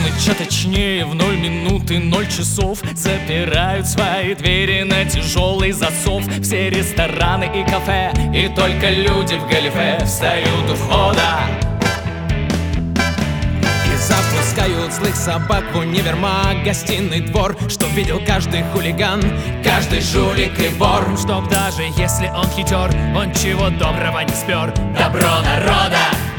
Иваныч, а точнее в 0 минут и 0 часов запирают свои двери на тяжелый засов. Все рестораны и кафе, и только люди в галифе встают у входа и запускают злых собак в универмаг, гостиный двор, чтоб видел каждый хулиган, каждый жулик и вор. Чтоб даже если он хитер, он чего доброго не спер добро народа.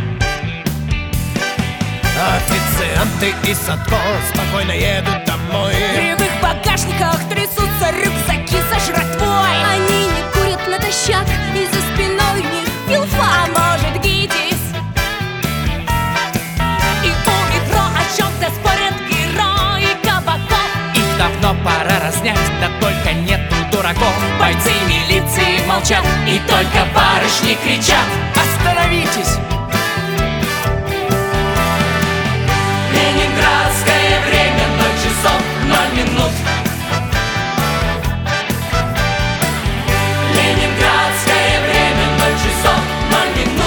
Официанты и Садко спокойно едут домой. В кривых багажниках трясутся рюкзаки со жратвой. Они не курят натощак, и за спиной у них филфак. А может гитис. И у метро о чем-то спорят герои кабаков. Их давно пора разнять, да только нету дураков. Бойцы милиции молчат, и только барышни кричат: остановитесь! Ленинградское время 0 часов 0 минут. Ленинградское время 0 часов 0 минут.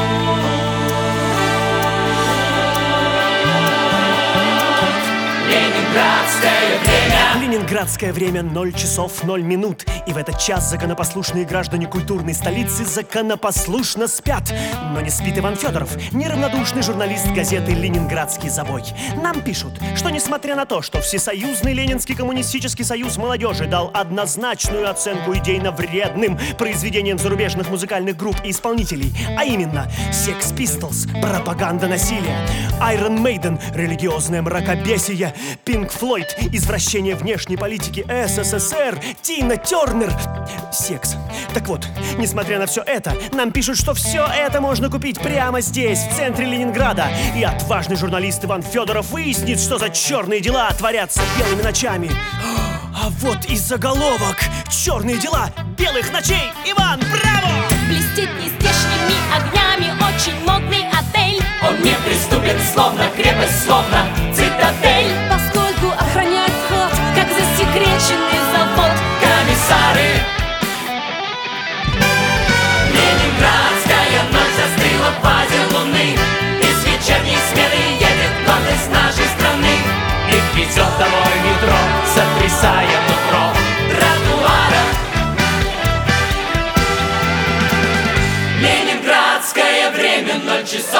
Ленинградское время. Ленинградское время 0 часов 0 минут. И в этот час законопослушные граждане культурной столицы законопослушно спят. Но не спит Иван Федоров, неравнодушный журналист газеты «Ленинградский забой». Нам пишут, что несмотря на то, что Всесоюзный Ленинский коммунистический союз молодежи дал однозначную оценку идейно вредным произведениям зарубежных музыкальных групп и исполнителей, а именно Sex Pistols – пропаганда насилия, Iron Maiden – религиозное мракобесие, Pink Floyd – извращение внешней политики СССР, Тина Тернер – секс. Так вот, несмотря на все это, нам пишут, что все это можно купить прямо здесь, в центре Ленинграда. И отважный журналист Иван Федоров выяснит, что за черные дела творятся белыми ночами. А вот и заголовок: «Черные дела белых ночей». Иван, браво! блестит нездешними огнями очень модный отель. Он неприступен, словно крепость, словно цитадель. Поскольку охраняет вход, как засекреченный завод, Комиссары. Ленинградская ночь застыла в фазе луны. Из вечерней смены едет гордость нашей страны. Их везет домой метро, сотрясая нутро тротуара. Ленинградское время 0 часов